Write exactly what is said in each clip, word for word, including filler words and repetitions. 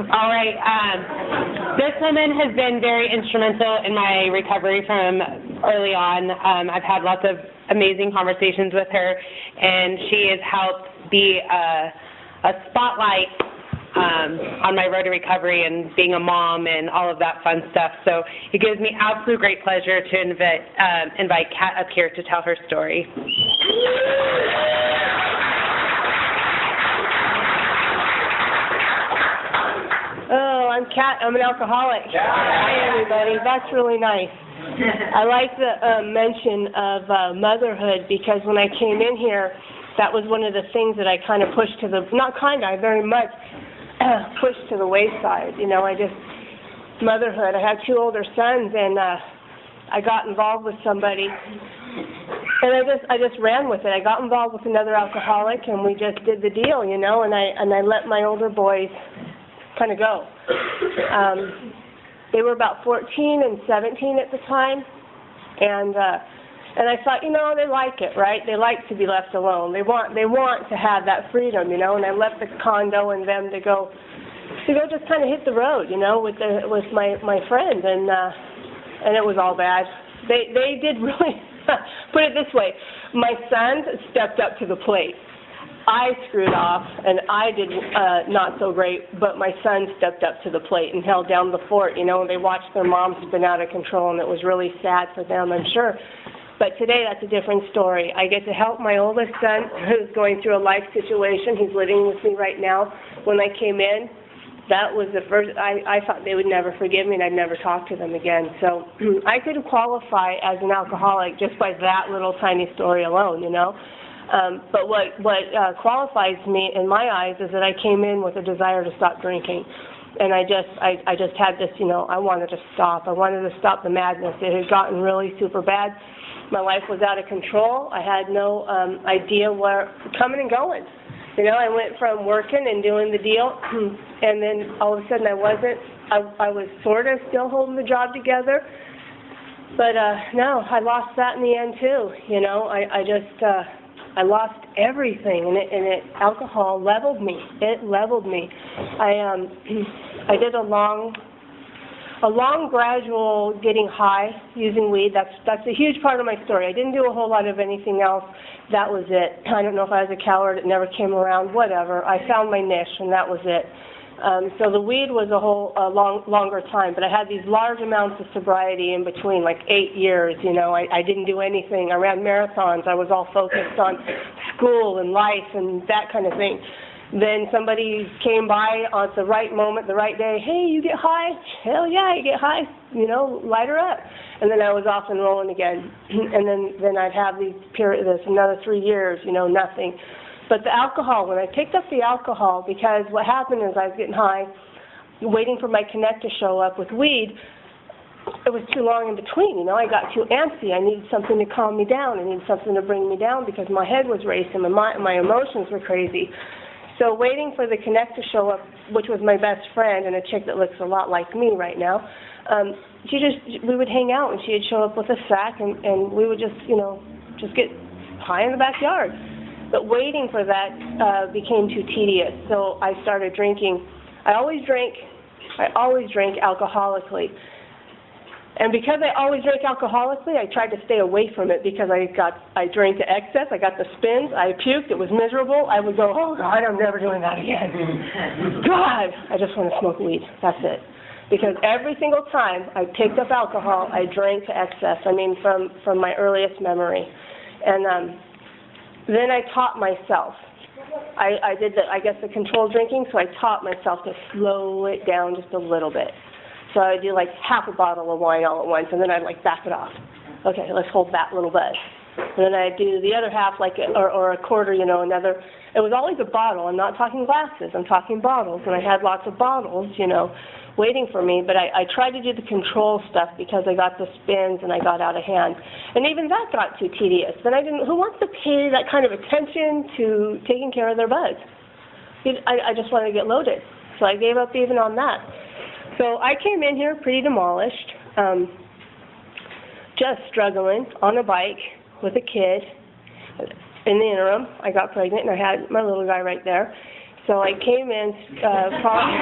All right. Um, this woman has been very instrumental in my recovery from early on. Um, I've had lots of amazing conversations with her, and she has helped be a, a spotlight um, on my road to recovery and being a mom and all of that fun stuff. So it gives me absolute great pleasure to invite, um, invite Kat up here to tell her story. Oh, I'm Kat. I'm an alcoholic. Hi, everybody. That's really nice. I like the uh, mention of uh, motherhood, because when I came in here, that was one of the things that I kind of pushed to the, not kind of, I very much uh, pushed to the wayside. You know, I just, motherhood. I have two older sons, and uh, I got involved with somebody, and I just, I just ran with it. I got involved with another alcoholic, and we just did the deal, you know, and I, and I let my older boys kind of go. Um, they were about fourteen and seventeen at the time, and uh, and I thought, you know, they like it, right? They like to be left alone. They want they want to have that freedom, you know. And I left the condo and them to go to go just kind of hit the road, you know, with the with my my friend, and uh, and it was all bad. They they did really put it this way. My son stepped up to the plate. I screwed off, and I did uh, not so great, but my son stepped up to the plate and held down the fort, you know. They watched their mom spin out of control, and it was really sad for them, I'm sure. But today, that's a different story. I get to help my oldest son, who's going through a life situation. He's living with me right now. When I came in, that was the first, I, I thought they would never forgive me, and I'd never talk to them again. So I could qualify as an alcoholic just by that little tiny story alone, you know. Um, but what, what uh, qualifies me in my eyes is that I came in with a desire to stop drinking. And I just, I, I just had this, you know, I wanted to stop. I wanted to stop the madness. It had gotten really super bad. My life was out of control. I had no um, idea where, coming and going. You know, I went from working and doing the deal, and then all of a sudden I wasn't. I, I was sort of still holding the job together. But uh, no, I lost that in the end too. You know, I, I just... Uh, I lost everything, and it, and it, alcohol leveled me. It leveled me. I um, I did a long, a long gradual getting high using weed. That's that's a huge part of my story. I didn't do a whole lot of anything else. That was it. I don't know if I was a coward. It never came around. Whatever. I found my niche, and that was it. Um, so the weed was a whole uh, long, longer time, but I had these large amounts of sobriety in between, like eight years, you know. I, I didn't do anything. I ran marathons. I was all focused on school and life and that kind of thing. Then somebody came by at the right moment, the right day. Hey, you get high? Hell yeah, I get high. You know, light her up. And then I was off and rolling again. And then, then I'd have these period, this another three years, you know, nothing. But the alcohol, when I picked up the alcohol, because what happened is I was getting high, waiting for my Connect to show up with weed, it was too long in between, you know. I got too antsy. I needed something to calm me down. I needed something to bring me down because my head was racing and my, my emotions were crazy. So waiting for the Connect to show up, which was my best friend and a chick that looks a lot like me right now, um, she just, we would hang out, and she'd show up with a sack, and, and we would just, you know, just get high in the backyard. But waiting for that uh, became too tedious, so I started drinking. I always drank, I always drank alcoholically. And because I always drank alcoholically, I tried to stay away from it because I got, I drank to excess, I got the spins, I puked, it was miserable. I would go, oh God, I'm never doing that again. God, I just want to smoke weed, that's it. Because every single time I picked up alcohol, I drank to excess, I mean, from, from my earliest memory. And um, then I taught myself. I, I did, the, I guess, the controlled drinking, so I taught myself to slow it down just a little bit. So I'd do like half a bottle of wine all at once, and then I'd like back it off. Okay, let's hold that little bit. And then I'd do the other half, like, or, or a quarter, you know, another. It was always a bottle. I'm not talking glasses. I'm talking bottles. And I had lots of bottles, you know, waiting for me, but I, I tried to do the control stuff because I got the spins and I got out of hand. And even that got too tedious. Then I didn't, who wants to pay that kind of attention to taking care of their buds? I, I just wanted to get loaded. So I gave up even on that. So I came in here pretty demolished, um, just struggling on a bike with a kid. In the interim, I got pregnant and I had my little guy right there. So I came in, uh, probably,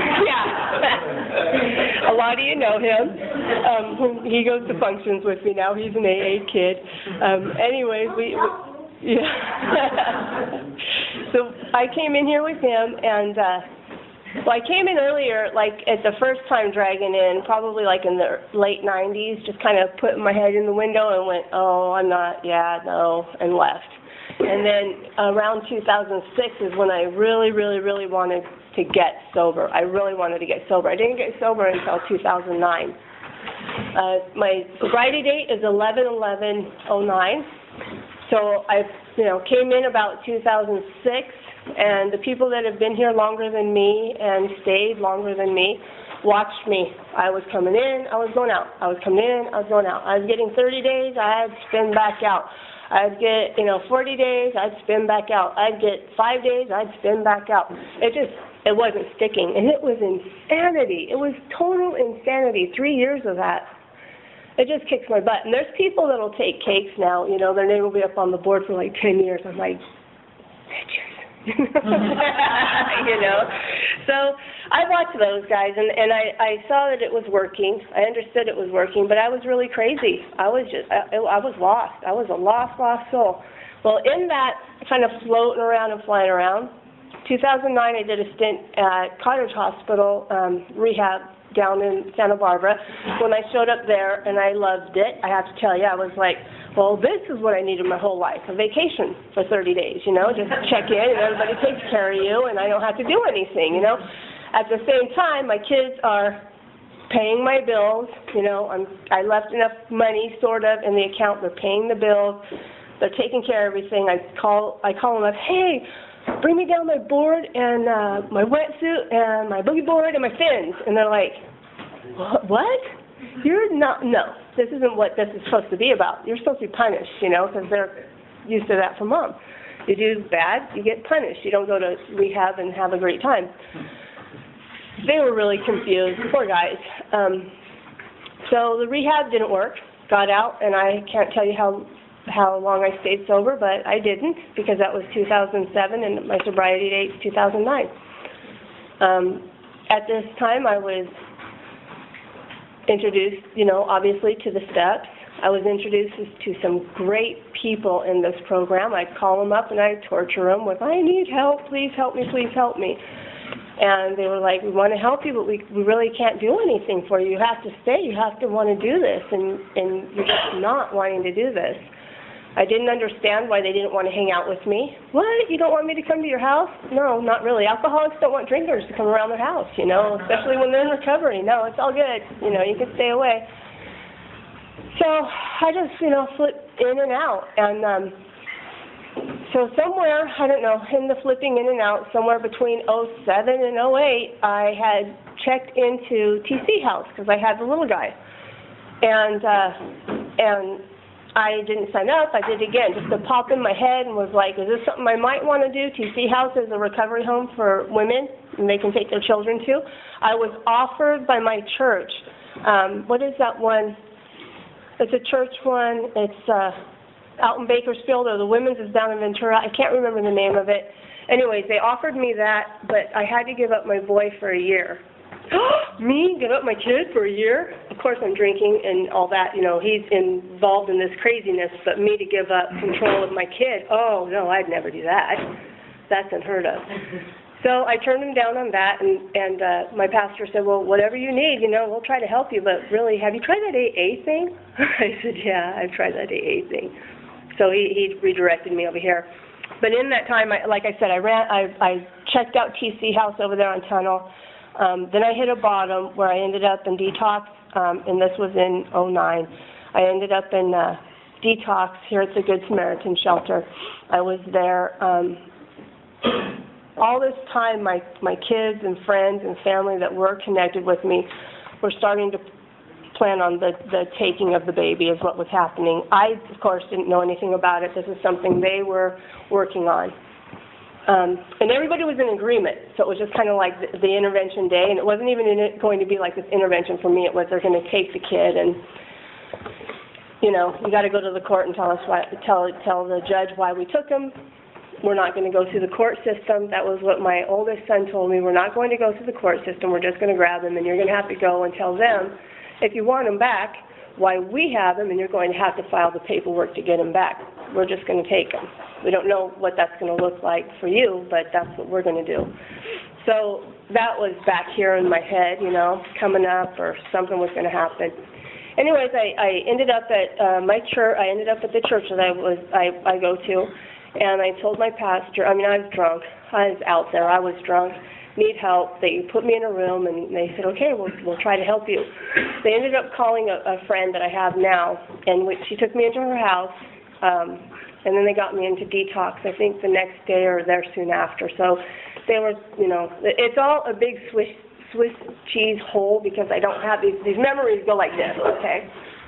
yeah. A lot of you know him. Um, he goes to functions with me now. He's an A A kid. Um, anyways, we, we yeah. So I came in here with him, and, uh, well, I came in earlier, like, at the first time dragging in, probably like in the late nineties, just kind of putting my head in the window and went, oh, I'm not, yeah, no, and left. And then around two thousand six is when I really, really, really wanted to get sober. I really wanted to get sober. I didn't get sober until two thousand nine. Uh, my sobriety date is eleven eleven oh nine. So I, you know, came in about two thousand six, and the people that have been here longer than me and stayed longer than me watched me. I was coming in, I was going out. I was coming in, I was going out. I was getting thirty days, I'd spin back out. I'd get, you know, forty days, I'd spin back out. I'd get five days, I'd spin back out. It just, it wasn't sticking. And it was insanity. It was total insanity, three years of that. It just kicks my butt. And there's people that'll take cakes now, you know, their name will be up on the board for like ten years. I'm like, bitches. You know? So I watched those guys, and, and I, I saw that it was working. I understood it was working, but I was really crazy. I was just, I, I was lost. I was a lost, lost soul. Well, in that kind of floating around and flying around, two thousand nine I did a stint at Cottage Hospital um, rehab down in Santa Barbara. When I showed up there, and I loved it, I have to tell you, I was like, well, this is what I needed my whole life, a vacation for thirty days, you know, just check in and everybody takes care of you and I don't have to do anything, you know. At the same time, my kids are paying my bills, you know, I'm, I left enough money sort of in the account, they're paying the bills, they're taking care of everything. I call, I call them up, hey, bring me down my board and uh, my wetsuit and my boogie board and my fins. And they're like, what? You're not, no, this isn't what this is supposed to be about. You're supposed to be punished, you know, because they're used to that from mom. You do bad, you get punished. You don't go to rehab and have a great time. They were really confused, poor guys. Um, so the rehab didn't work, got out, and I can't tell you how how long I stayed sober, but I didn't, because that was two thousand seven and my sobriety date is two thousand nine. Um, at this time, I was introduced, you know, obviously to the steps. I was introduced to some great people in this program. I'd call them up and I'd torture them with, I need help, please help me, please help me. And they were like, we want to help you, but we, we really can't do anything for you. You have to stay, you have to want to do this, and, and you're just not wanting to do this. I didn't understand why they didn't want to hang out with me. What? You don't want me to come to your house? No, not really. Alcoholics don't want drinkers to come around their house, you know, especially when they're in recovery. No, it's all good. You know, you can stay away. So I just, you know, flipped in and out. And um, so somewhere, I don't know, in the flipping in and out, somewhere between oh seven and oh eight, I had checked into T C House because I had the little guy. And, uh, and, I didn't sign up. I did again, just to pop in my head and was like, is this something I might want to do? T C House is a recovery home for women, and they can take their children to. I was offered by my church. Um, what is that one? It's a church one. It's uh, out in Bakersfield, or the women's is down in Ventura. I can't remember the name of it. Anyways, they offered me that, but I had to give up my boy for a year. Me? Give up my kid for a year? Of course I'm drinking and all that, you know, he's involved in this craziness, but me to give up control of my kid, oh, no, I'd never do that. That's unheard of. So I turned him down on that, and, and uh, my pastor said, well, whatever you need, you know, we'll try to help you, but really, have you tried that A A thing? I said, yeah, I've tried that A A thing. So he, he redirected me over here. But in that time, I, like I said, I ran, I, I checked out T C House over there on Tunnel. Um, then I hit a bottom where I ended up in detox, um, and this was in oh nine. I ended up in uh, detox here at the Good Samaritan shelter. I was there. Um, all this time, my, my kids and friends and family that were connected with me were starting to plan on the, the taking of the baby is what was happening. I, of course, didn't know anything about it. This is something they were working on. Um, and everybody was in agreement, so it was just kind of like the, the intervention day, and it wasn't even in it going to be like this intervention for me. It was they're going to take the kid, and, you know, you got to go to the court and tell us why, tell, tell the judge why we took him, we're not going to go through the court system. That was what my oldest son told me. We're not going to go through the court system. We're just going to grab them, and you're going to have to go and tell them, if you want them back, why we have them, and you're going to have to file the paperwork to get them back. We're just going to take them. We don't know what that's going to look like for you, but that's what we're going to do. So that was back here in my head, you know, coming up or something was going to happen. Anyways, I, I ended up at uh, my church. I ended up at the church that I was I, I go to, and I told my pastor. I mean, I was drunk. I was out there. I was drunk. Need help. They put me in a room, and they said, "Okay, we'll we'll try to help you." They ended up calling a, a friend that I have now, and we, she took me into her house, um, and then they got me into detox. I think the next day or there soon after. So they were, you know, it's all a big Swiss Swiss cheese hole because I don't have these these memories go like this. Okay.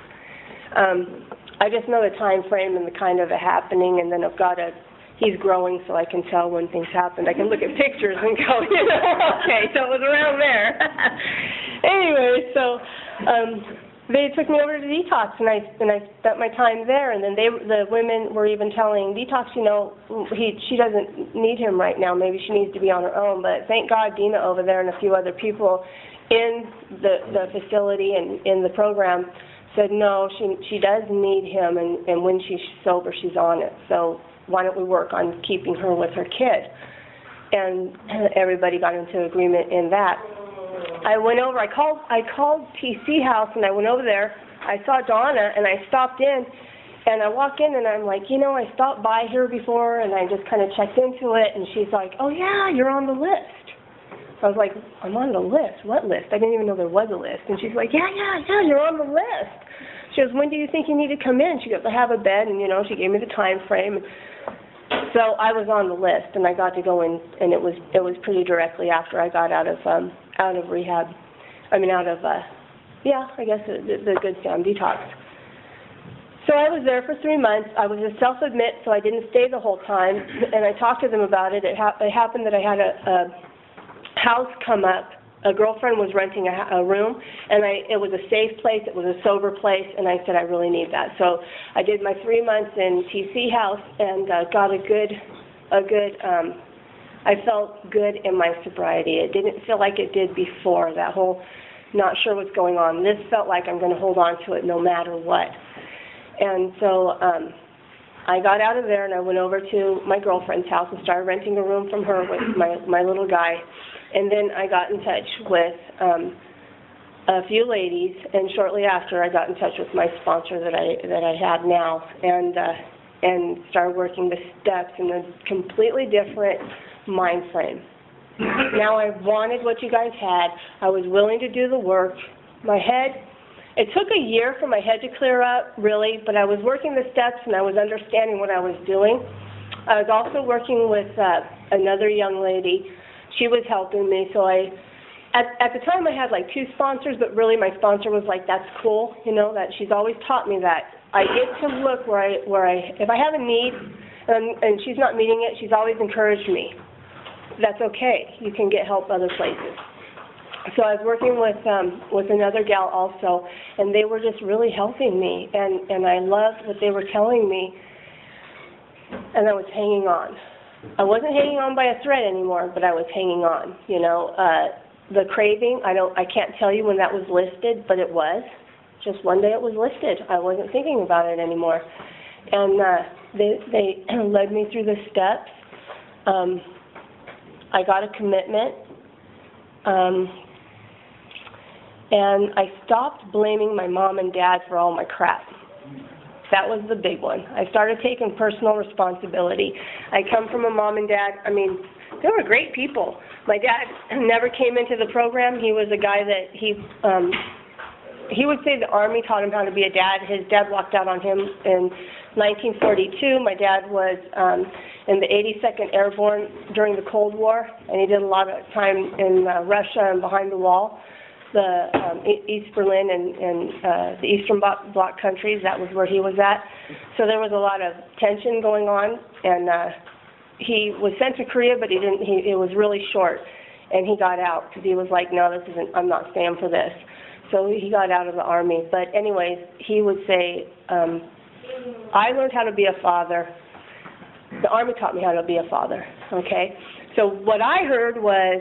Um, I just know the time frame and the kind of a happening, and then I've got a. He's growing, so I can tell when things happened. I can look at pictures and go, you know, okay, so it was around there. Anyway, so um, they took me over to detox, and I and I spent my time there. And then they, the women were even telling detox, you know, he she doesn't need him right now. Maybe she needs to be on her own. But thank God, Dina over there and a few other people in the the facility and in the program said no, she she does need him, and and when she's sober, she's on it. So why don't we work on keeping her with her kid? And everybody got into agreement in that. I went over, I called I called T C House, and I went over there. I saw Donna, and I stopped in, and I walk in, and I'm like, you know, I stopped by here before, and I just kind of checked into it, and she's like, oh, yeah, you're on the list. I was like, I'm on the list? What list? I didn't even know there was a list. And she's like, yeah, yeah, yeah, you're on the list. She goes, when do you think you need to come in? She goes, I have a bed, and, you know, she gave me the time frame. So I was on the list, and I got to go in, and it was it was pretty directly after I got out of um, out of rehab. I mean, out of uh, yeah, I guess the, the Good Sam detox. So I was there for three months. I was a self-admit, so I didn't stay the whole time. And I talked to them about it. It, ha- it happened that I had a, a house come up. A girlfriend was renting a, a room, and I, it was a safe place, it was a sober place, and I said, I really need that. So I did my three months in T C House and uh, got a good, a good, um, I felt good in my sobriety. It didn't feel like it did before, that whole not sure what's going on. This felt like I'm going to hold on to it no matter what. And so um, I got out of there, and I went over to my girlfriend's house and started renting a room from her with my, my little guy. And then I got in touch with um, a few ladies, and shortly after I got in touch with my sponsor that I that I have now, and uh, and started working the steps in a completely different mind frame. Now I wanted what you guys had. I was willing to do the work. My head, it took a year for my head to clear up, really, but I was working the steps and I was understanding what I was doing. I was also working with uh, another young lady. She was helping me, so I, at, at the time I had like two sponsors, but really my sponsor was like, that's cool, you know, that she's always taught me that. I get to look where I, where I, if I have a need and, and she's not meeting it, she's always encouraged me. That's okay, you can get help other places. So I was working with, um, with another gal also, and they were just really helping me, and, and I loved what they were telling me, and I was hanging on. I wasn't hanging on by a thread anymore, but I was hanging on, you know. Uh, the craving, I don't, I can't tell you when that was listed, but it was. Just one day it was listed. I wasn't thinking about it anymore. And uh, they, they led me through the steps. Um, I got a commitment. Um, and I stopped blaming my mom and dad for all my crap. That was the big one. I started taking personal responsibility. I come from a mom and dad, I mean, they were great people. My dad never came into the program. He was a guy that he, um, he would say the Army taught him how to be a dad. His dad walked out on him in nineteen forty-two. My dad was um, in the eighty-second Airborne during the Cold War, and he did a lot of time in uh, Russia and behind the wall. The um, East Berlin and, and uh, the Eastern Bloc, Bloc countries, that was where he was at. So there was a lot of tension going on, and uh, he was sent to Korea, but he didn't. He, it was really short, and he got out because he was like, no, this isn't, I'm not staying for this. So he got out of the Army. But anyways, he would say, um, I learned how to be a father The Army taught me how to be a father, okay? So what I heard was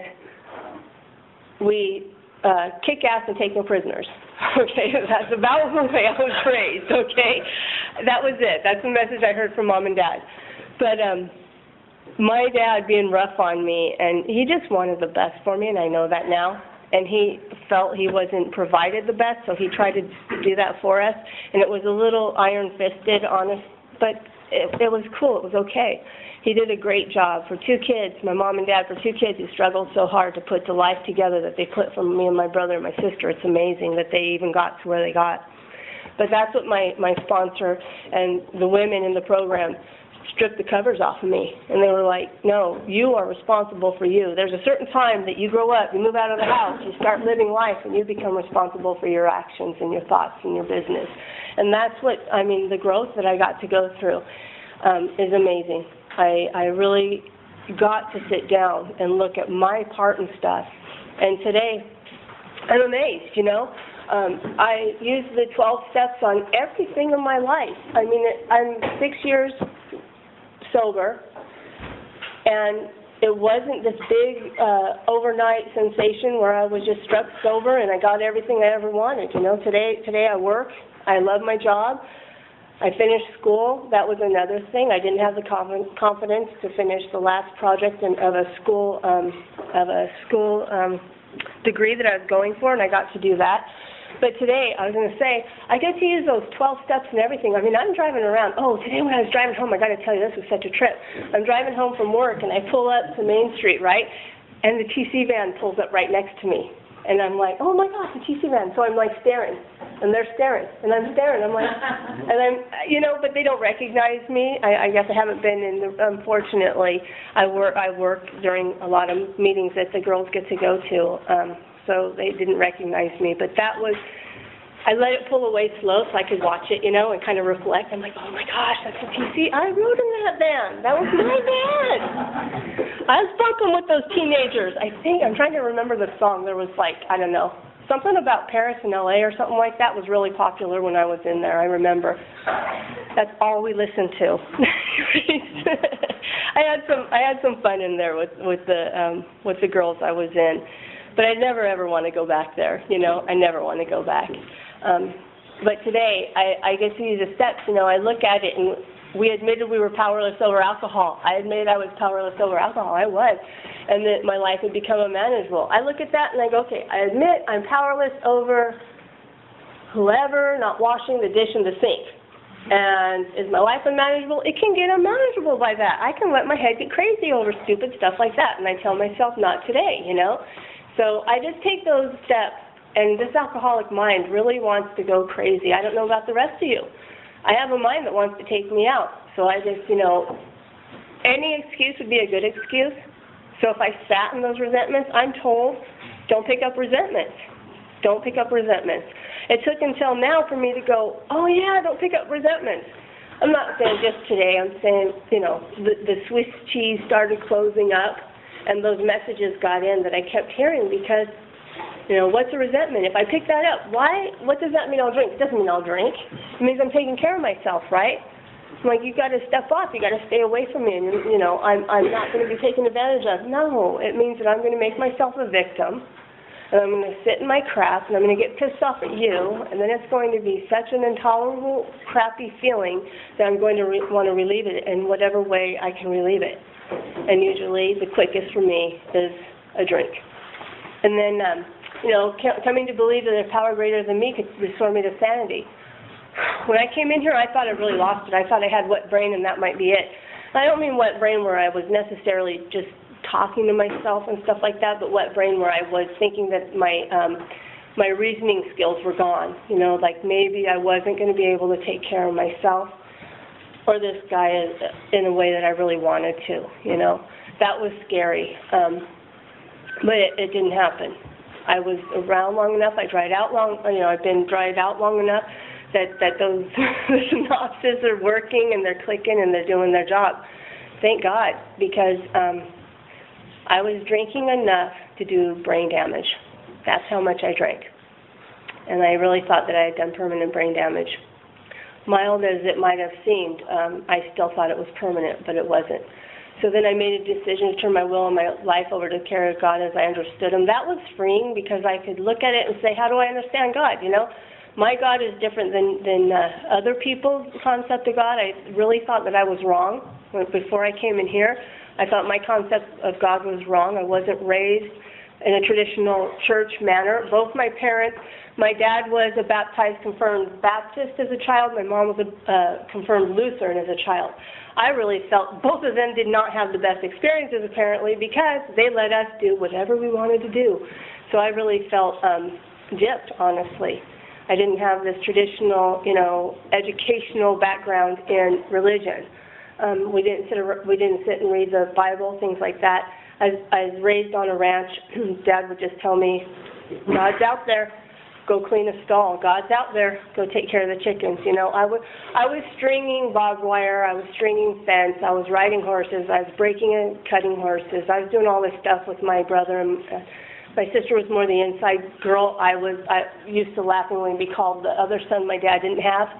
we uh, kick ass and take no prisoners, okay? That's about the way I was raised, okay? That was it. That's the message I heard from Mom and Dad. But um, my dad being rough on me, and he just wanted the best for me, and I know that now. And he felt he wasn't provided the best, so he tried to do that for us. And it was a little iron-fisted, honest, but it, it was cool. It was okay. He did a great job for two kids, my mom and dad, for two kids who struggled so hard to put the life together that they put for me and my brother and my sister. It's amazing that they even got to where they got. But that's what my, my sponsor and the women in the program stripped the covers off of me. And they were like, no, you are responsible for you. There's a certain time that you grow up, you move out of the house, you start living life, and you become responsible for your actions and your thoughts and your business. And that's what, I mean, the growth that I got to go through um, is amazing. I, I really got to sit down and look at my part and stuff. And today, I'm amazed, you know. Um, I use the twelve steps on everything in my life. I mean, I'm six years sober, and it wasn't this big uh, overnight sensation where I was just struck sober and I got everything I ever wanted. You know, today today I work, I love my job, I finished school. That was another thing. I didn't have the confidence to finish the last project in, of a school um, of a school um, degree that I was going for, and I got to do that. But today, I was going to say, I get to use those twelve steps and everything. I mean, I'm driving around. Oh, today when I was driving home, I got to tell you, this was such a trip. I'm driving home from work, and I pull up to Main Street, right? And the T C van pulls up right next to me. And I'm like, oh, my gosh, the T C van. So I'm, like, staring. And they're staring. And I'm staring. I'm like, and I'm, you know, but they don't recognize me. I, I guess I haven't been in the, unfortunately, I work, I work during a lot of meetings that the girls get to go to. Um, so they didn't recognize me. But that was, I let it pull away slow so I could watch it, you know, and kind of reflect. I'm like, oh my gosh, that's a T C. I rode in that van. That was my van. I was bumping with those teenagers. I think, I'm trying to remember the song. There was like, I don't know, something about Paris and L A or something like that was really popular when I was in there. I remember. That's all we listened to. I had some, I had some fun in there with, with the, um, with the girls I was in. But I never, ever want to go back there, you know. I never want to go back. Um, but today, I, I get to use the steps, you know. I look at it, and we admitted we were powerless over alcohol. I admitted I was powerless over alcohol. I was. And that my life had become unmanageable. I look at that, and I go, okay, I admit I'm powerless over whoever not washing the dish in the sink. And is my life unmanageable? It can get unmanageable by that. I can let my head get crazy over stupid stuff like that. And I tell myself, not today, you know. So I just take those steps, and this alcoholic mind really wants to go crazy. I don't know about the rest of you. I have a mind that wants to take me out. So I just, you know, any excuse would be a good excuse. So if I sat in those resentments, I'm told, don't pick up resentments. Don't pick up resentments. It took until now for me to go, oh yeah, don't pick up resentments. I'm not saying just today. I'm saying, you know, the, the Swiss cheese started closing up. And those messages got in that I kept hearing because, you know, what's a resentment? If I pick that up, why, what does that mean I'll drink? It doesn't mean I'll drink. It means I'm taking care of myself, right? I'm like, you got to step off. You got to stay away from me. And, you know, I'm, I'm not going to be taken advantage of. No, it means that I'm going to make myself a victim. And I'm going to sit in my crap, and I'm going to get pissed off at you. And then it's going to be such an intolerable, crappy feeling that I'm going to re- want to relieve it in whatever way I can relieve it. And usually the quickest for me is a drink. And then, um, you know, coming to believe that a power greater than me could restore me to sanity. When I came in here, I thought I really lost it. I thought I had wet brain and that might be it. I don't mean wet brain where I was necessarily just talking to myself and stuff like that, but wet brain where I was thinking that my um, my reasoning skills were gone. You know, like maybe I wasn't going to be able to take care of myself, or this guy is in a way that I really wanted to, you know. That was scary. Um, but it, it didn't happen. I was around long enough, I dried out long, you know, I've been dried out long enough that, that those synapses are working and they're clicking and they're doing their job. Thank God, because um, I was drinking enough to do brain damage. That's how much I drank. And I really thought that I had done permanent brain damage. mild as it might have seemed, um, I still thought it was permanent, but it wasn't. So then I made a decision to turn my will and my life over to the care of God as I understood Him. That was freeing because I could look at it and say, how do I understand God, you know? My God is different than, than uh, other people's concept of God. I really thought that I was wrong. Before I came in here, I thought my concept of God was wrong. I wasn't raised in a traditional church manner. Both my parents, my dad was a baptized confirmed Baptist as a child. My mom was a uh, confirmed Lutheran as a child. I really felt both of them did not have the best experiences apparently because they let us do whatever we wanted to do. So I really felt um, gypped, honestly. I didn't have this traditional, you know, educational background in religion. Um, we didn't sit. We didn't sit and read the Bible, things like that. I, I was raised on a ranch. Dad would just tell me, "God's out there. Go clean a stall. God's out there. Go take care of the chickens." You know, I was I was stringing barbed wire. I was stringing fence. I was riding horses. I was breaking and cutting horses. I was doing all this stuff with my brother. And, uh, My sister was more the inside girl. I was, I used to laughingly be called the other son my dad didn't have.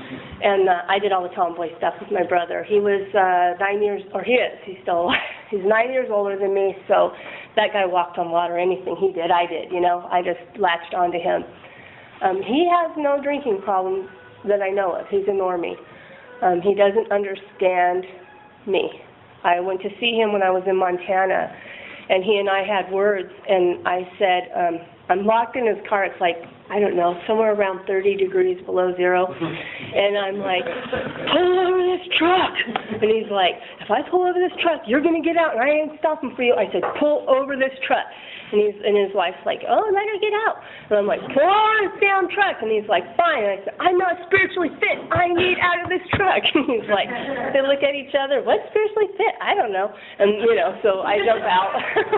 And uh, I did all the tomboy stuff with my brother. He was uh, nine years, or he is, he's still alive. He's nine years older than me, so that guy walked on water. Anything he did, I did, you know. I just latched onto him. Um, he has no drinking problem that I know of. He's a normie. Um, he doesn't understand me. I went to see him when I was in Montana, and he and I had words, and I said, um, I'm locked in his car. It's like, I don't know, somewhere around thirty degrees below zero. And I'm like, pull over this truck. And he's like, if I pull over this truck, you're going to get out, and I ain't stopping for you. I said, pull over this truck. And he's and his wife's like, oh, let her get out. And I'm like, pull over this damn truck. And he's like, fine. And I said, I'm not spiritually fit. I need out of this truck. And he's like, they look at each other, what's spiritually fit? I don't know. And, you know, so I jump out.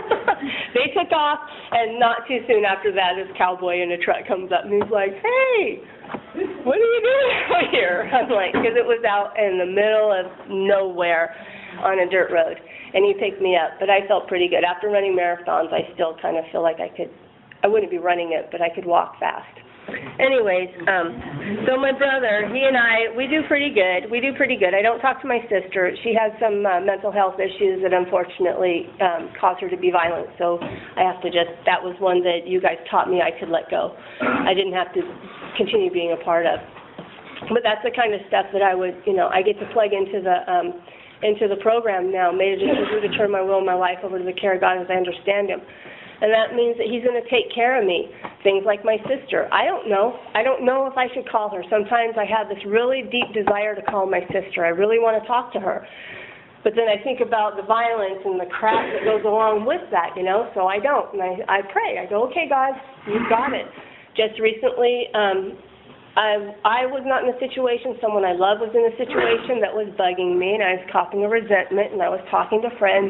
They took off, and not too soon after that, this cowboy in a truck comes up, and he's like, hey, what are you doing out here? I'm like, because it was out in the middle of nowhere on a dirt road. And he picked me up, but I felt pretty good. After running marathons, I still kind of feel like I could, I wouldn't be running it, but I could walk fast. Anyways, um, so my brother, he and I, we do pretty good. We do pretty good. I don't talk to my sister. She has some uh, mental health issues that unfortunately um, cause her to be violent. So I have to just, that was one that you guys taught me I could let go. I didn't have to continue being a part of. But that's the kind of stuff that I would, you know, I get to plug into the, um, into the program now, made a decision to turn my will and my life over to the care of God as I understand Him. And that means that He's going to take care of me. Things like my sister. I don't know. I don't know if I should call her. Sometimes I have this really deep desire to call my sister. I really want to talk to her. But then I think about the violence and the crap that goes along with that, you know, so I don't. And I, I pray. I go, okay, God, you've got it. Just recently, um, I, I was not in a situation, someone I love was in a situation that was bugging me, and I was coughing a resentment, and I was talking to friends,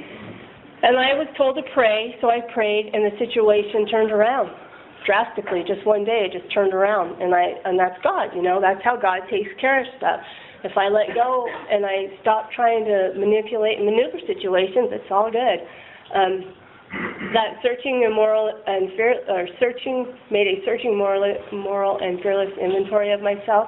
and I was told to pray, so I prayed, and the situation turned around drastically. Just one day, it just turned around, and I and that's God, you know, that's how God takes care of stuff. If I let go and I stop trying to manipulate and maneuver situations, it's all good. Um, that searching and moral and fear, or searching made a searching moral, moral and fearless inventory of myself.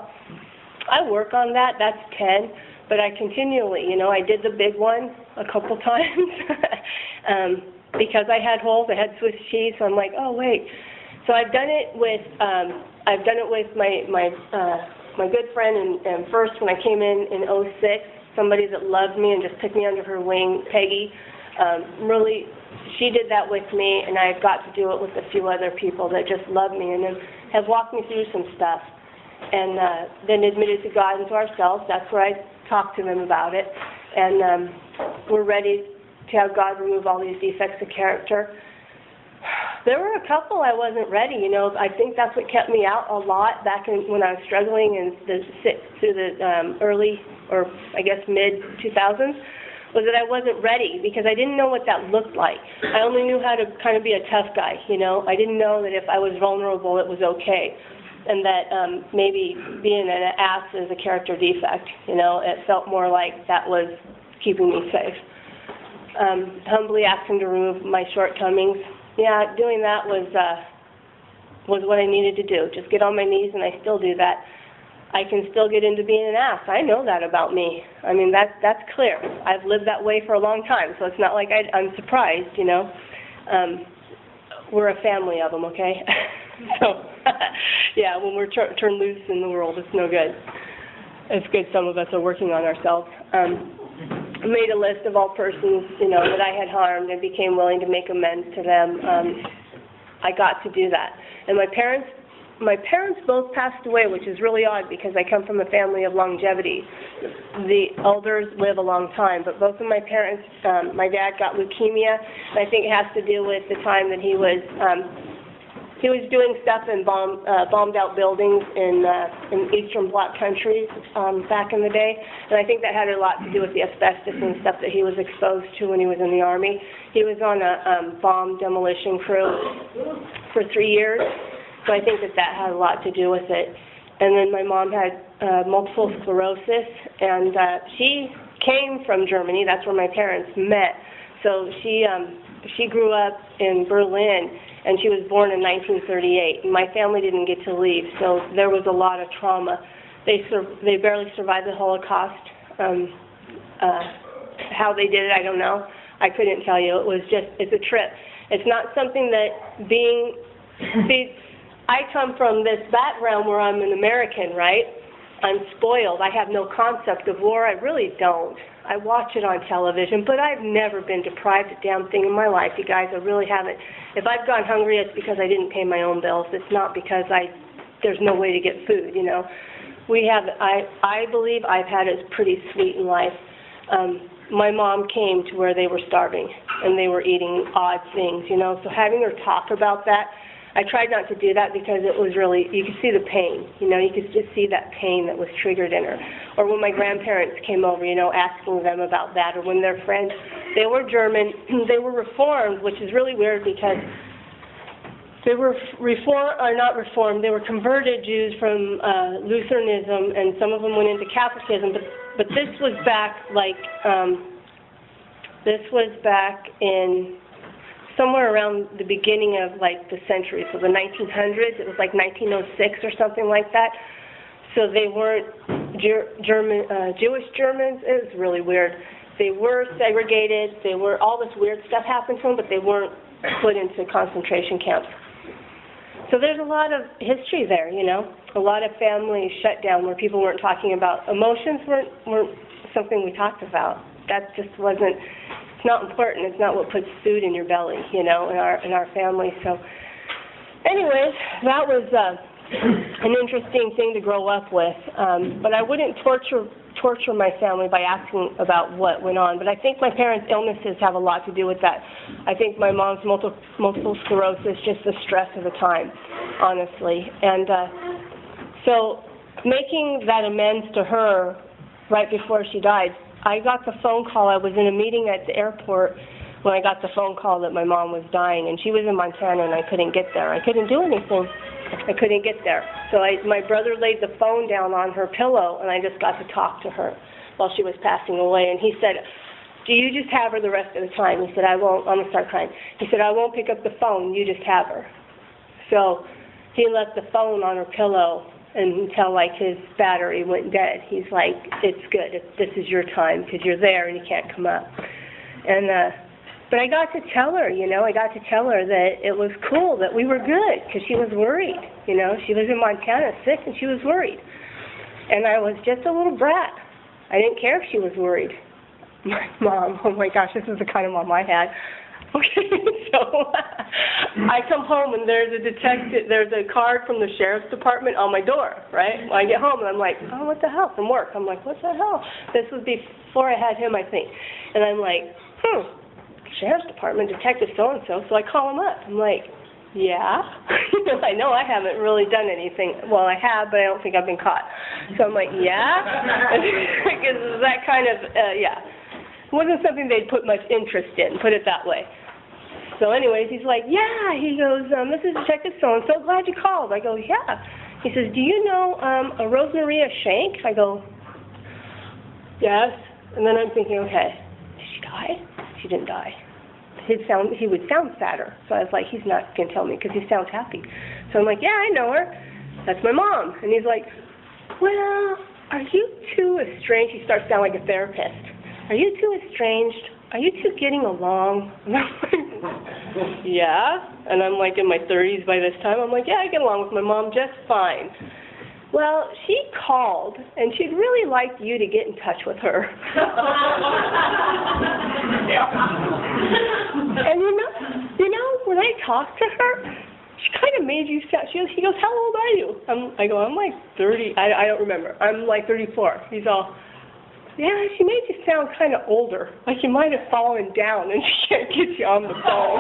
I work on that. That's ten, but I continually, you know, I did the big one a couple times um, because I had holes. I had Swiss cheese, so I'm like, oh wait. So I've done it with um, I've done it with my my uh, my good friend, and, and first when I came in in oh six, somebody that loved me and just took me under her wing, Peggy. Um, really. She did that with me, and I've got to do it with a few other people that just love me and have walked me through some stuff. And uh, then admitted to God and to ourselves. That's where I talked to them about it. And um, we're ready to have God remove all these defects of character. There were a couple I wasn't ready. You know, I think that's what kept me out a lot back in, when I was struggling in the, through the um, early, or I guess mid two thousands. Was that I wasn't ready because I didn't know what that looked like. I only knew how to kind of be a tough guy, you know. I didn't know that if I was vulnerable, it was okay, and that um, maybe being an ass is a character defect, you know. It felt more like that was keeping me safe. Um, humbly asking to remove my shortcomings. Yeah, doing that was uh, was what I needed to do. Just get on my knees, and I still do that. I can still get into being an ass. I know that about me. I mean, that's, that's clear. I've lived that way for a long time, so it's not like I, I'm surprised, you know. Um, we're a family of them, okay? So, yeah, when we're tur turned loose in the world, it's no good. It's good some of us are working on ourselves. Um, I made a list of all persons, you know, that I had harmed and became willing to make amends to them. Um, I got to do that. And my parents, my parents both passed away, which is really odd because I come from a family of longevity. The elders live a long time, but both of my parents, um, my dad got leukemia, and I think it has to do with the time that he was, um, he was doing stuff in bomb, uh, bombed out buildings in, uh, in Eastern Bloc countries um, back in the day, and I think that had a lot to do with the asbestos and stuff that he was exposed to when he was in the Army. He was on a um, bomb demolition crew for three years. So I think that that had a lot to do with it. And then my mom had uh, multiple sclerosis, and uh, she came from Germany. That's where my parents met. So she um, she grew up in Berlin, and she was born in nineteen thirty-eight. And my family didn't get to leave, so there was a lot of trauma. They sur they barely survived the Holocaust. Um, uh, how they did it, I don't know. I couldn't tell you. It was just, it's a trip. It's not something that being, see, I come from this background where I'm an American, right? I'm spoiled. I have no concept of war. I really don't. I watch it on television, but I've never been deprived a damn thing in my life, you guys. I really haven't. If I've gone hungry, it's because I didn't pay my own bills. It's not because I, there's no way to get food, you know. We have, I, I believe I've had it pretty sweet in life. Um, my mom came to where they were starving, and they were eating odd things, you know. So having her talk about that, I tried not to do that because it was really, you could see the pain, you know, you could just see that pain that was triggered in her. Or when my grandparents came over, you know, asking them about that, or when their friends, they were German, they were Reformed, which is really weird because they were reform, or not Reformed, they were converted Jews from uh, Lutheranism, and some of them went into Catholicism, but, but this was back like, um, this was back in, somewhere around the beginning of like the century, so the nineteen hundreds, it was like nineteen oh six or something like that. So they weren't Ger German, uh, Jewish Germans. It was really weird. They were segregated. They were, all this weird stuff happened to them, but they weren't put into concentration camps. So there's a lot of history there, you know, a lot of family shutdown where people weren't talking about, emotions weren't, weren't something we talked about. That just wasn't, it's not important. It's not what puts food in your belly, you know, in our, in our family. So anyways, that was uh, an interesting thing to grow up with. Um, but I wouldn't torture, torture my family by asking about what went on. But I think my parents' illnesses have a lot to do with that. I think my mom's multiple, multiple sclerosis, just the stress of the time, honestly. And uh, so making that amends to her right before she died, I got the phone call. I was in a meeting at the airport when I got the phone call that my mom was dying, and she was in Montana, and I couldn't get there. I couldn't do anything. I couldn't get there. So I, my brother laid the phone down on her pillow, and I just got to talk to her while she was passing away. And he said, do you just have her the rest of the time? He said, I won't. I'm going to start crying. He said, I won't pick up the phone. You just have her. So he left the phone on her pillow until like his battery went dead. He's like, it's good, it's, this is your time, because you're there and you can't come up. And, uh, but I got to tell her, you know, I got to tell her that it was cool, that we were good, because she was worried, you know. She was in Montana sick and she was worried. And I was just a little brat. I didn't care if she was worried. My mom, oh my gosh, this is the kind of mom I had. Okay, so I come home and there's a detective, there's a card from the sheriff's department on my door, right? When I get home and I'm like, oh, what the hell, from work. I'm like, what the hell? This was before I had him, I think. And I'm like, hmm, sheriff's department, detective so-and-so. So I call him up. I'm like, yeah? I know I haven't really done anything. Well, I have, but I don't think I've been caught. So I'm like, yeah? Because that kind of, uh, yeah. It wasn't something they'd put much interest in, put it that way. So anyways, he's like, yeah. He goes, um, this is Detective so-and-so. Glad you called. I go, yeah. He says, do you know um, a Rosemaria Shank? I go, yes. And then I'm thinking, okay, did she die? She didn't die. He'd sound, he would sound sadder. So I was like, he's not going to tell me because he sounds happy. So I'm like, yeah, I know her. That's my mom. And he's like, well, are you two estranged? He starts sounding like a therapist. Are you two estranged? Are you two getting along? And I'm like, yeah. And I'm like in my thirties by this time. I'm like, yeah, I get along with my mom just fine. Well, she called, and she'd really like you to get in touch with her. And you know, you know, when I talked to her, she kind of made you sound, she goes, he goes, how old are you? I'm, I go, I'm like thirty, I, I don't remember. I'm like thirty-four. He's all, yeah, she made you sound kind of older, like you might have fallen down and she can't get you on the phone.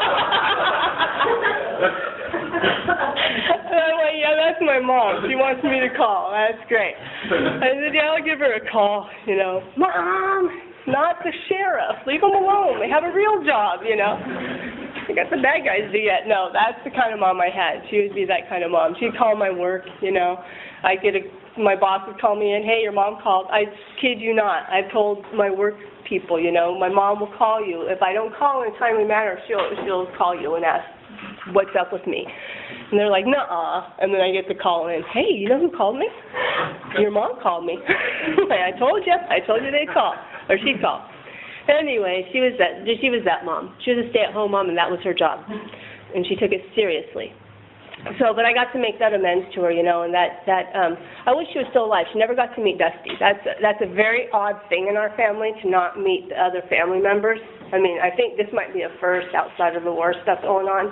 And I'm like, yeah, that's my mom. She wants me to call. That's great. I said, yeah, I'll give her a call, you know. Mom, not the sheriff. Leave them alone. They have a real job, you know. I got the bad guys do yet. No, that's the kind of mom I had. She would be that kind of mom. She'd call my work, you know. I get a, my boss would call me in, hey, your mom called. I kid you not. I've told my work people, you know, my mom will call you. If I don't call in a timely manner, she'll, she'll call you and ask what's up with me. And they're like, nuh-uh. And then I get the call in, hey, you know who called me? Your mom called me. I told you. I told you they'd call. Or she'd call. Anyway, she was that she was that mom. She was a stay-at-home mom, and that was her job. And she took it seriously. So, but I got to make that amends to her, you know, and that, that um, I wish she was still alive. She never got to meet Dusty. That's a, that's a very odd thing in our family, to not meet the other family members. I mean, I think this might be a first outside of the war stuff going on.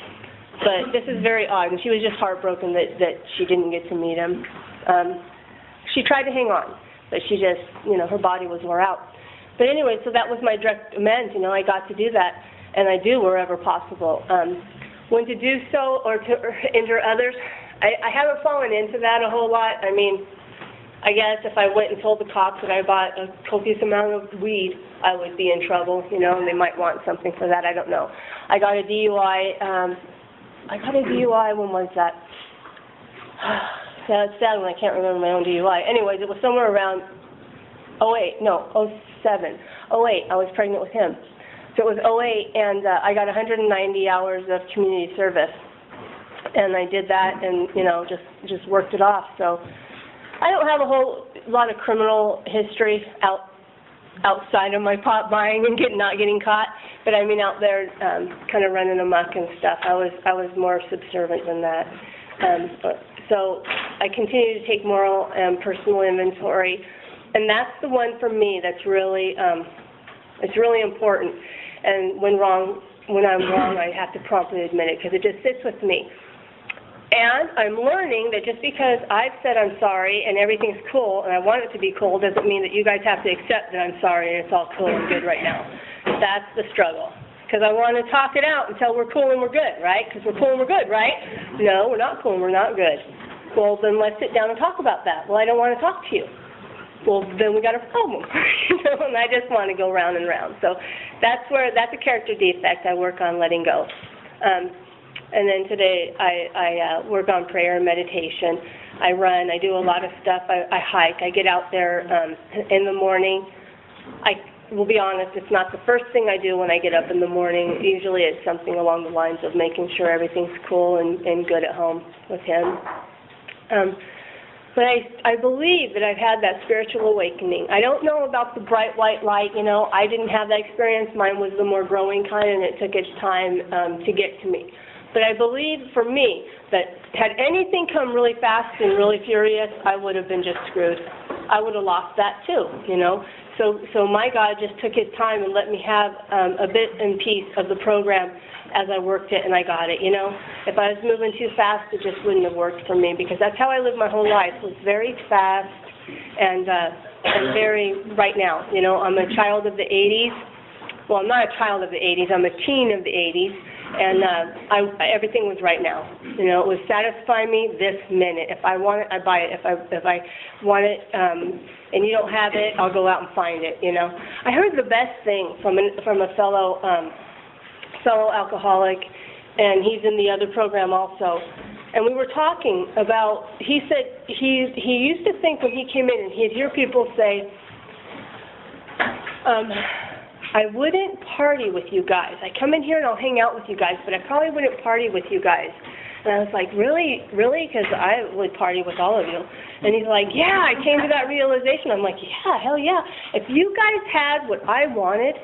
But this is very odd, and she was just heartbroken that, that she didn't get to meet him. Um, she tried to hang on, but she just, you know, her body was wore out. But anyway, so that was my direct amends, you know, I got to do that, and I do wherever possible. Um, when to do so or to injure others, I, I haven't fallen into that a whole lot. I mean, I guess if I went and told the cops that I bought a copious amount of weed, I would be in trouble, you know, and they might want something for that, I don't know. I got a D U I, um, I got a D U I, when was that? Yeah, it's sad when I can't remember my own D U I. Anyways, it was somewhere around oh eight, no, oh seven. oh eight, I was pregnant with him. So it was oh eight, and uh, I got one hundred ninety hours of community service. And I did that and, you know, just, just worked it off. So I don't have a whole lot of criminal history out outside of my pot buying and get, not getting caught. But I mean, out there um, kind of running amok and stuff, I was, I was more subservient than that. Um, so I continue to take moral and personal inventory. And that's the one for me that's really, um, it's really important. And when wrong, when I'm wrong, I have to promptly admit it, because it just sits with me. And I'm learning that just because I've said I'm sorry and everything's cool and I want it to be cool doesn't mean that you guys have to accept that I'm sorry and it's all cool and good right now. That's the struggle. Because I want to talk it out until we're cool and we're good, right? Because we're cool and we're good, right? No, we're not cool and we're not good. Well, then let's sit down and talk about that. Well, I don't want to talk to you. Well, then we got a problem, you know, and I just want to go round and round. So that's where, that's a character defect I work on letting go. Um, and then today I, I uh, work on prayer and meditation. I run, I do a lot of stuff, I, I hike, I get out there um, in the morning. I will be honest, it's not the first thing I do when I get up in the morning. Usually it's something along the lines of making sure everything's cool and, and good at home with him. Um, But I, I believe that I've had that spiritual awakening. I don't know about the bright white light, you know. I didn't have that experience. Mine was the more growing kind, and it took its time um, to get to me. But I believe, for me, that had anything come really fast and really furious, I would have been just screwed. I would have lost that too, you know. So, so my God just took his time and let me have um, a bit and piece of the program as I worked it, and I got it, you know. If I was moving too fast, it just wouldn't have worked for me, because that's how I lived my whole life, was very fast and, uh, and very right now. You know, I'm a child of the eighties. Well, I'm not a child of the eighties. I'm a teen of the eighties, and uh, I, everything was right now. You know, it would satisfy me this minute. If I want it, I buy it. If I if I want it um, and you don't have it, I'll go out and find it, you know. I heard the best thing from, an, from a fellow um, fellow alcoholic, and he's in the other program also. And we were talking about, he said he, he used to think when he came in and he'd hear people say, um, I wouldn't party with you guys. I come in here and I'll hang out with you guys, but I probably wouldn't party with you guys. And I was like, really, really? Because I would party with all of you. And he's like, yeah, I came to that realization. I'm like, yeah, hell yeah. If you guys had what I wanted,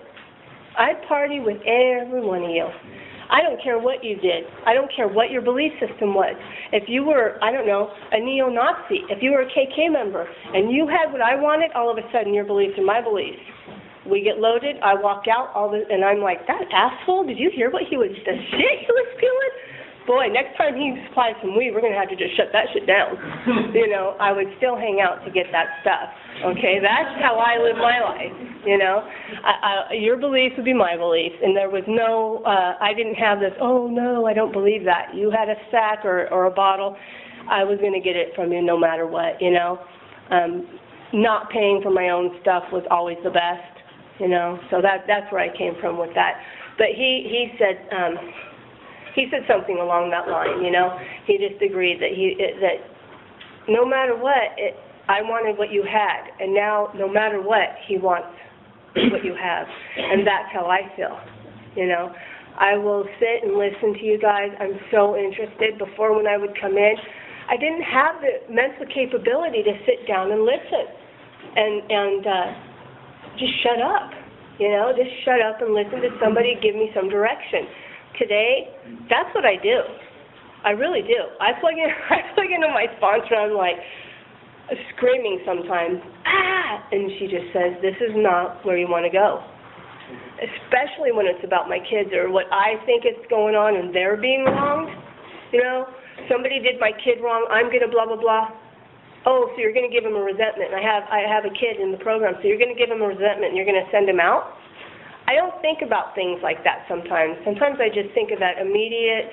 I'd party with every one of you. I don't care what you did. I don't care what your belief system was. If you were, I don't know, a neo-Nazi, if you were a K K member, and you had what I wanted, all of a sudden your beliefs are my beliefs. We get loaded, I walk out, all the, and I'm like, that asshole, did you hear what he was, the shit he was spewing? Boy, next time he supplies some weed, we're going to have to just shut that shit down. You know, I would still hang out to get that stuff. Okay, that's how I live my life, you know. I, I, your beliefs would be my beliefs, and there was no, uh, I didn't have this, oh, no, I don't believe that. You had a sack or, or a bottle, I was going to get it from you no matter what, you know. Um, not paying for my own stuff was always the best, you know. So that that's where I came from with that. But he, he said... Um, He said something along that line, you know. He just agreed that he it, that no matter what, it, I wanted what you had, and now no matter what, he wants what you have, and that's how I feel, you know. I will sit and listen to you guys. I'm so interested. Before, when I would come in, I didn't have the mental capability to sit down and listen, and and uh, just shut up, you know. Just shut up and listen to somebody give me some direction. Today, that's what I do. I really do. I plug in, I plug into my sponsor, I'm like screaming sometimes, ah, and she just says, this is not where you want to go. Especially when it's about my kids or what I think is going on and they're being wronged. You know, somebody did my kid wrong, I'm going to blah, blah, blah. Oh, so you're going to give him a resentment. I have, I have a kid in the program, so you're going to give him a resentment and you're going to send him out? I don't think about things like that sometimes. Sometimes I just think of that immediate,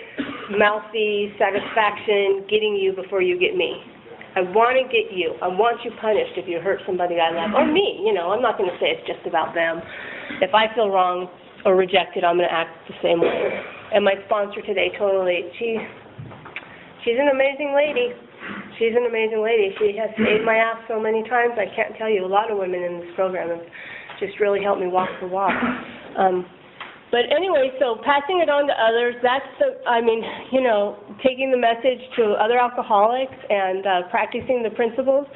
mouthy satisfaction, getting you before you get me. I want to get you. I want you punished if you hurt somebody I love. Or me, you know, I'm not going to say it's just about them. If I feel wrong or rejected, I'm going to act the same way. And my sponsor today, totally, she, she's an amazing lady. She's an amazing lady. She has saved my ass so many times. I can't tell you. A lot of women in this program have just really helped me walk the walk. Um, but anyway, so passing it on to others, that's the, I mean, you know, taking the message to other alcoholics and uh, practicing the principles.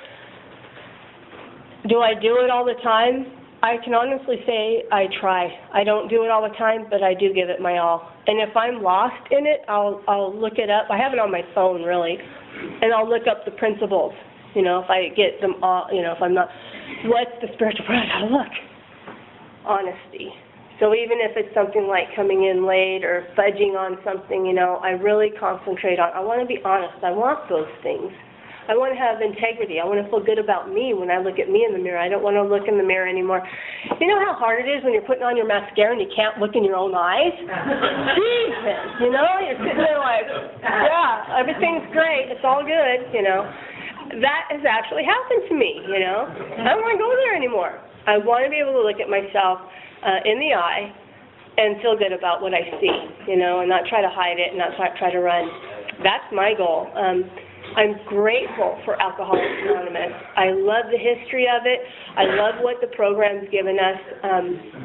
Do I do it all the time? I can honestly say I try. I don't do it all the time, but I do give it my all. And if I'm lost in it, I'll, I'll look it up. I have it on my phone, really, and I'll look up the principles. You know, if I get them all, you know, if I'm not, what's the spiritual prayer? I gotta look. Honesty. So even if it's something like coming in late or fudging on something, you know, I really concentrate on, I want to be honest. I want those things. I want to have integrity. I want to feel good about me when I look at me in the mirror. I don't want to look in the mirror anymore. You know how hard it is when you're putting on your mascara and you can't look in your own eyes? Jesus, you know, you're sitting there like, yeah, everything's great. It's all good, you know. That has actually happened to me, you know. I don't want to go there anymore. I want to be able to look at myself uh, in the eye and feel good about what I see, you know, and not try to hide it and not try, try to run. That's my goal. Um, I'm grateful for Alcoholics Anonymous. I love the history of it. I love what the program's given us, um,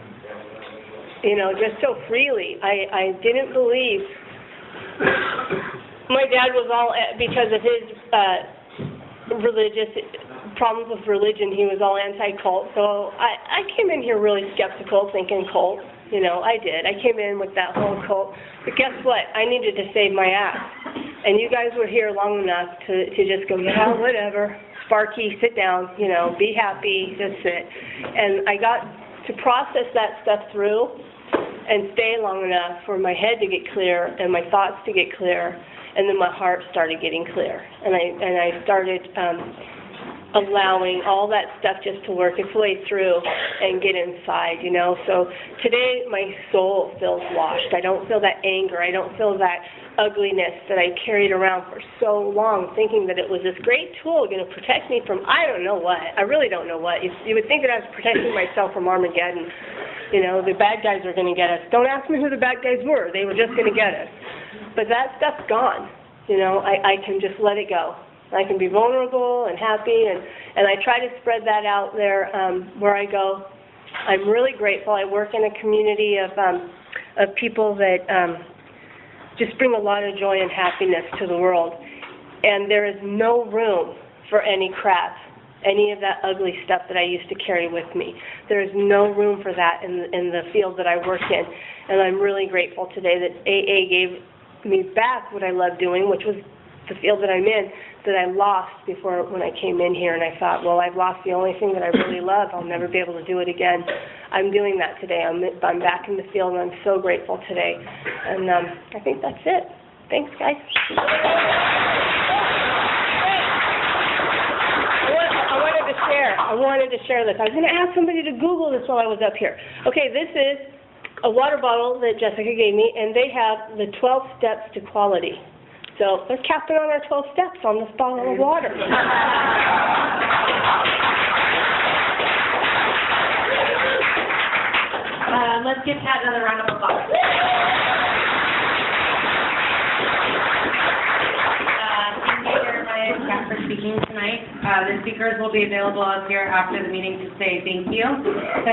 you know, just so freely. I, I didn't believe. My dad was all, because of his uh, religious problems with religion, he was all anti-cult. So I, I came in here really skeptical, thinking cult. You know, I did. I came in with that whole cult. But guess what? I needed to save my ass. And you guys were here long enough to, to just go, yeah, whatever. Sparky, sit down, you know, be happy, just sit. And I got to process that stuff through and stay long enough for my head to get clear and my thoughts to get clear. And then my heart started getting clear. And I, and I started um, allowing all that stuff just to work its way through and get inside, you know. So today my soul feels washed. I don't feel that anger. I don't feel that ugliness that I carried around for so long, thinking that it was this great tool going to protect me from I don't know what. I really don't know what. You, you would think that I was protecting myself from Armageddon. You know, the bad guys are going to get us. Don't ask me who the bad guys were. They were just going to get us. But that stuff's gone. You know, I, I can just let it go. I can be vulnerable and happy, and, and I try to spread that out there um, where I go. I'm really grateful. I work in a community of um, of people that um, just bring a lot of joy and happiness to the world. And there is no room for any crap, any of that ugly stuff that I used to carry with me. There is no room for that in, in the field that I work in. And I'm really grateful today that A A gave me back what I love doing, which was the field that I'm in, that I lost before when I came in here. And I thought, well, I've lost the only thing that I really love. I'll never be able to do it again. I'm doing that today. I'm, I'm back in the field, and I'm so grateful today. And um, I think that's it. Thanks, guys. I wanted to share. I wanted to share this. I was going to ask somebody to Google this while I was up here. Okay, this is a water bottle that Jessica gave me, and they have the twelve steps to quality. So let's captain on our twelve steps on this bottle of water. Uh, let's give Kat another round of applause. Uh, thank you, Jeremiah and Kat, for speaking tonight. Uh, the speakers will be available up here after the meeting to say thank you.